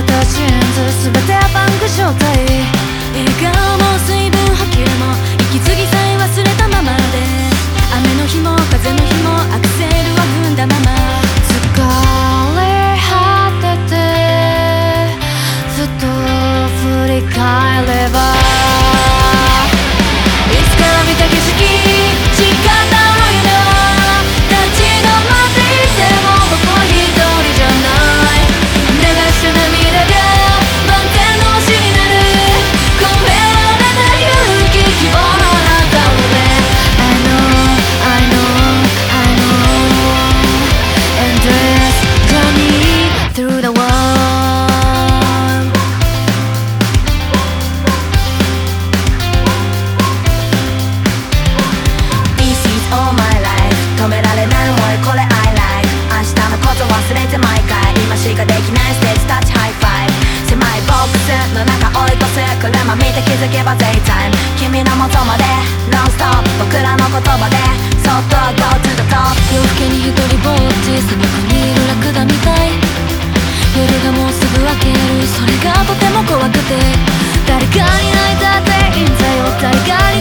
たジーンズ全てパンク状態。笑顔も水分補給も息継ぎさえ忘れたままで、雨の日も風の日もアクセルは踏んだまま。疲れ果ててふと振り返れば、いつから見た景色違ったのよな。立ち止まっていても僕は一人じゃない。流した涙が満天の星になる。込められた勇気希望のあなたをね。 I know, I know, I know Endless journey through the world. This is all my life. 止められない思いこれ I like。 明日のこと忘れて毎回今しかできないステージタッチハイファイブ。狭いボックスの中追い越す車見て気づけば Daytime。 君の元までノンストップ僕らの言葉でそっと Go to the top。 夜更けに一人ぼっち砂漠にいるラクダみたい。夜がもうすぐ明けるそれがとても怖くて、誰かに会いたっていいんだよ誰かに